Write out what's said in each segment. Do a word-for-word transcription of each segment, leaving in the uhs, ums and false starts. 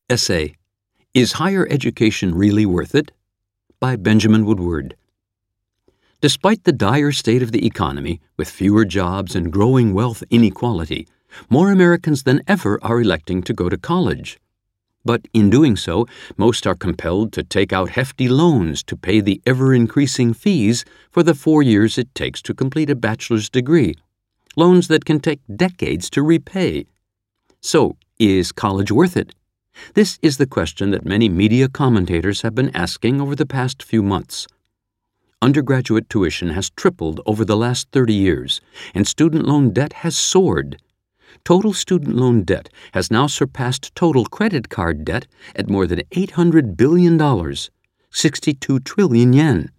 Essay, Is Higher Education Really Worth It? By Benjamin Woodward. Despite the dire state of the economy, with fewer jobs and growing wealth inequality, more Americans than ever are electing to go to college. But in doing so, most are compelled to take out hefty loans to pay the ever-increasing fees for the four years it takes to complete a bachelor's degree, loans that can take decades to repay. So, is college worth it? This is the question that many media commentators have been asking over the past few months. Undergraduate tuition has tripled over the last thirty years, and student loan debt has soared. Total student loan debt has now surpassed total credit card debt at more than eight hundred billion dollars, sixty-two trillion yen.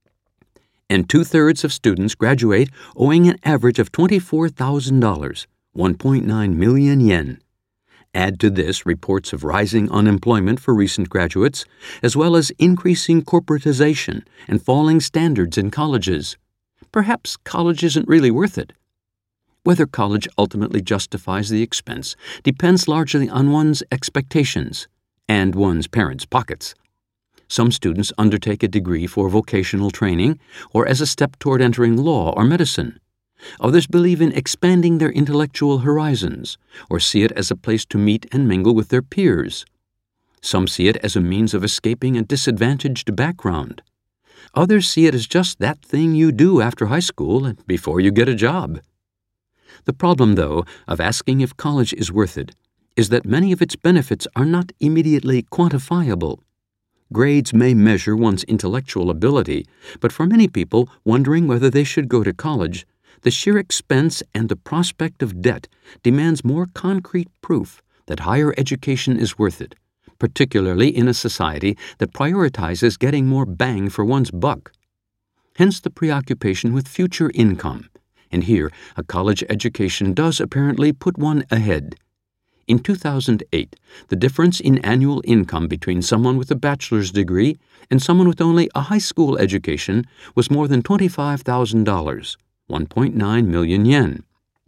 And two-thirds of students graduate owing an average of twenty-four thousand dollars, one point nine million yen. Add to this reports of rising unemployment for recent graduates, as well as increasing corporatization and falling standards in colleges. Perhaps college isn't really worth it. Whether college ultimately justifies the expense depends largely on one's expectations and one's parents' pockets. Some students undertake a degree for vocational training or as a step toward entering law or medicine. Others believe in expanding their intellectual horizons or see it as a place to meet and mingle with their peers. Some see it as a means of escaping a disadvantaged background. Others see it as just that thing you do after high school and before you get a job. The problem, though, of asking if college is worth it is that many of its benefits are not immediately quantifiable. Grades may measure one's intellectual ability, but for many people wondering whether they should go to college, the sheer expense and the prospect of debt demands more concrete proof that higher education is worth it, particularly in a society that prioritizes getting more bang for one's buck. Hence the preoccupation with future income, and here a college education does apparently put one ahead. In two thousand eight, the difference in annual income between someone with a bachelor's degree and someone with only a high school education was more than twenty-five thousand dollars. one point nine million yen.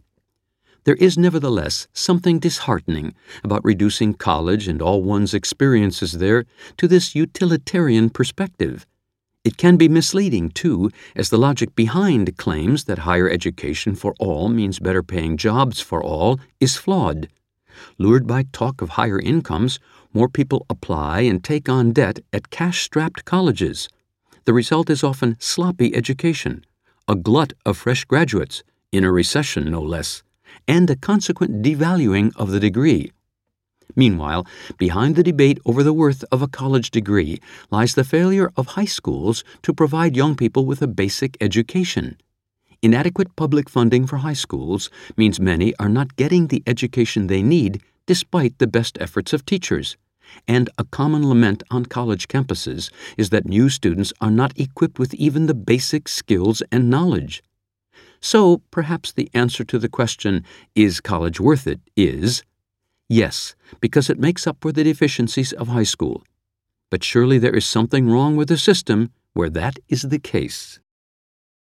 There is nevertheless something disheartening about reducing college and all one's experiences there to this utilitarian perspective. It can be misleading, too, as the logic behind claims that higher education for all means better paying jobs for all is flawed. Lured by talk of higher incomes, more people apply and take on debt at cash-strapped colleges. The result is often sloppy education, a glut of fresh graduates, in a recession no less, and a consequent devaluing of the degree. Meanwhile, behind the debate over the worth of a college degree lies the failure of high schools to provide young people with a basic education. Inadequate public funding for high schools means many are not getting the education they need despite the best efforts of teachers. And a common lament on college campuses is that new students are not equipped with even the basic skills and knowledge. So, perhaps the answer to the question, is college worth it, is yes, because it makes up for the deficiencies of high school. But surely there is something wrong with the system where that is the case.